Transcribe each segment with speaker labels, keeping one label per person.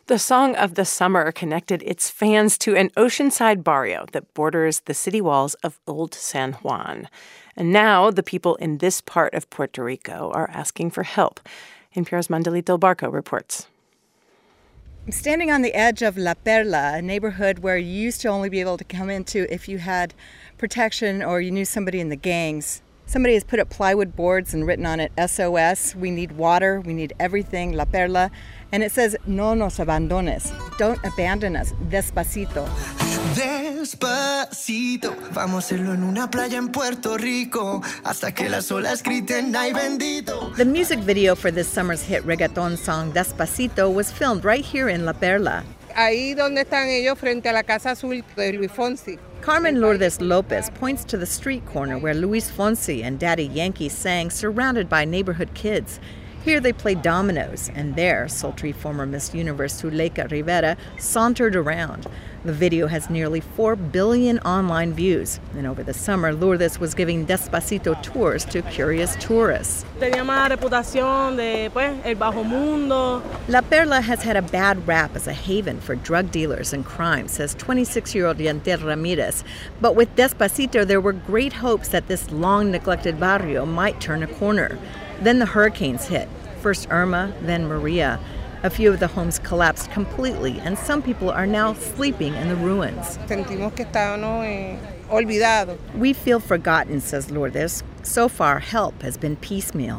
Speaker 1: The Song of the Summer connected its fans to an oceanside barrio that borders the city walls of Old San Juan. And now the people in this part of Puerto Rico are asking for help. NPR's Mandelita Barco reports.
Speaker 2: I'm standing on the edge of La Perla, a neighborhood where you used to only be able to come into if you had protection or you knew somebody in the gangs. Somebody has put up plywood boards and written on it, SOS, we need water, we need everything, La Perla. And it says, no nos abandones, don't abandon us, despacito.
Speaker 3: Despacito, vamos a hacerlo en una playa en Puerto Rico, hasta que las olas griten, ay bendito.
Speaker 2: The music video for this summer's hit reggaeton song, Despacito, was filmed right here in La Perla.
Speaker 4: Ahí donde están ellos, frente a la Casa Azul de Luis Fonsi.
Speaker 2: Carmen Lourdes Lopez points to the street corner where Luis Fonsi and Daddy Yankee sang, surrounded by neighborhood kids. Here they played dominoes, and there, sultry former Miss Universe Zuleika Rivera sauntered around. The video has nearly 4 billion online views, and over the summer, Lourdes was giving Despacito tours to curious tourists.
Speaker 5: Tenía mala reputación de, el bajo mundo.
Speaker 2: La Perla has had a bad rap as a haven for drug dealers and crime, says 26-year-old Yantel Ramirez. But with Despacito, there were great hopes that this long-neglected barrio might turn a corner. Then the hurricanes hit, first Irma, then Maria. A few of the homes collapsed completely, and some people are now sleeping in the ruins.
Speaker 4: Sentimos que estábamos olvidados.
Speaker 2: We feel forgotten, says Lourdes. So far, help has been piecemeal.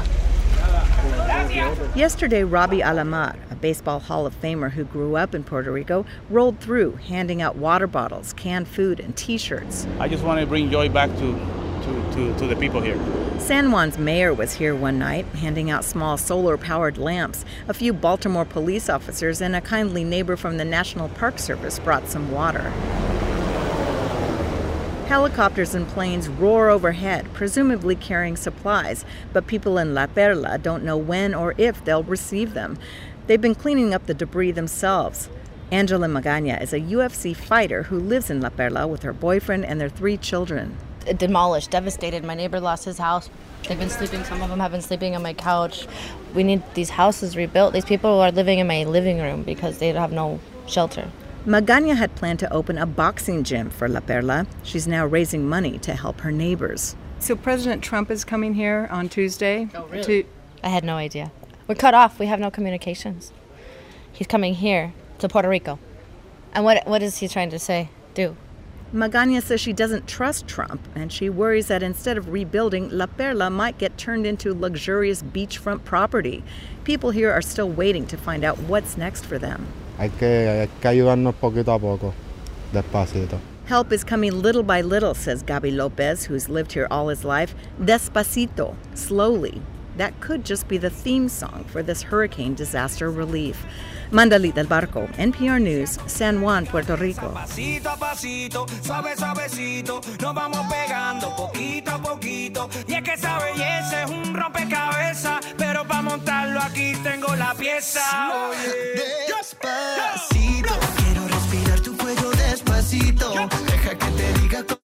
Speaker 2: Yesterday, Robbie Alamar, a baseball Hall of Famer who grew up in Puerto Rico, rolled through, handing out water bottles, canned food, and T-shirts.
Speaker 6: I just want to bring joy back to the people here.
Speaker 2: San Juan's mayor was here one night, handing out small solar-powered lamps. A few Baltimore police officers and a kindly neighbor from the National Park Service brought some water. Helicopters and planes roar overhead, presumably carrying supplies, but people in La Perla don't know when or if they'll receive them. They've been cleaning up the debris themselves. Angela Magaña is a UFC fighter who lives in La Perla with her boyfriend and their 3 children.
Speaker 7: Demolished, devastated. My neighbor lost his house. They've been sleeping, some of them have been sleeping on my couch. We need these houses rebuilt. These people are living in my living room because they have no shelter.
Speaker 2: Magaña had planned to open a boxing gym for La Perla. She's now raising money to help her neighbors. So President Trump is coming here on Tuesday?
Speaker 7: Oh, really? I had no idea. We're cut off. We have no communications. He's coming here to Puerto Rico. And what is he trying to say? Do?
Speaker 2: Magaña says she doesn't trust Trump, and she worries that instead of rebuilding, La Perla might get turned into luxurious beachfront property. People here are still waiting to find out what's next for them.
Speaker 8: Hay que ayudarnos poquito a poco, despacito.
Speaker 2: Help is coming little by little, says Gaby Lopez, who's lived here all his life. Despacito, slowly. That could just be the theme song for this hurricane disaster relief. Mandelita del Barco, NPR News, San Juan, Puerto Rico.
Speaker 3: Pasito a pasito, suave suavecito, nos vamos pegando poquito a poquito. Y es que esa belleza es un rompecabezas, pero para montarlo aquí tengo la pieza. Despacito, quiero respirar tu cuello despacito. Deja que te diga